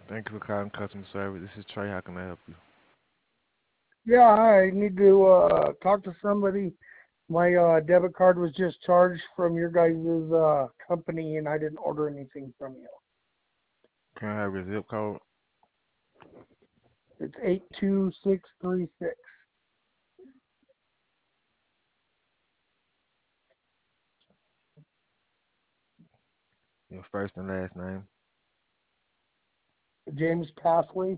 Thank you for calling customer service. This is Trey. How can I help you? Yeah, I need to talk to somebody. My debit card was just charged from your guys' company, and I didn't order anything from you. Can I have your zip code? It's 82636. Your first and last name? James Pasley.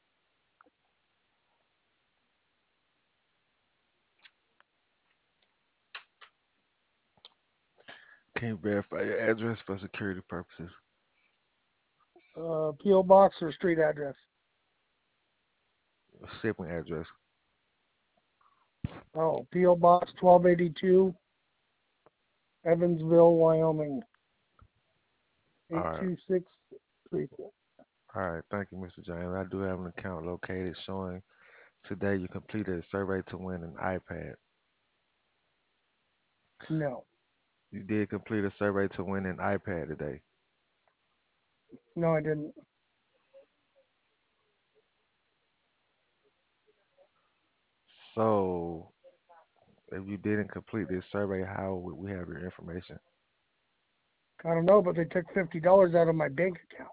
Can you verify your address for security purposes? P.O. Box or street address? Your shipping address. Oh, P.O. Box 1282, Evansville, Wyoming. All right. 82636. All right. Thank you, Mr. James. I do have an account located showing today you completed a survey to win an iPad. No, You did complete a survey to win an iPad today. no, I didn't. So, if you didn't complete this survey, how would we have your information? I don't know, but they took $50 out of my bank account.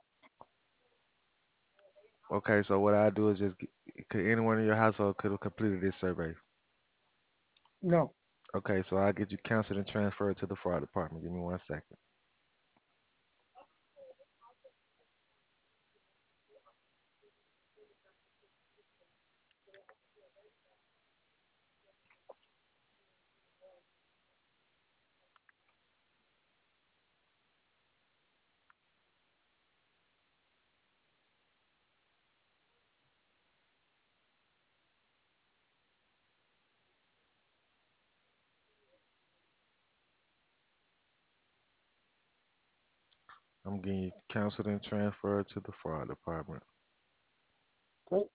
Okay, so what I do is could anyone in your household could have completed this survey? No. Okay, so I'll get you canceled and transferred to the fraud department. Give me 1 second. I'm getting you canceled and transferred to the fraud department. Okay.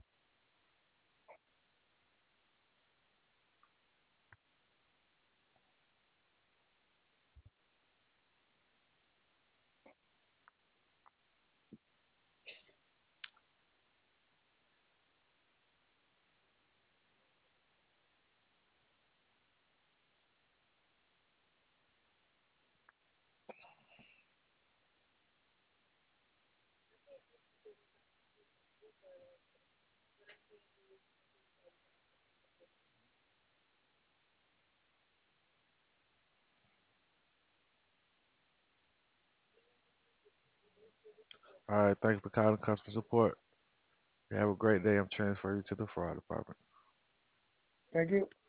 All right, thank you for calling customer support. You have a great day. I'm transferring you to the fraud department. Thank you.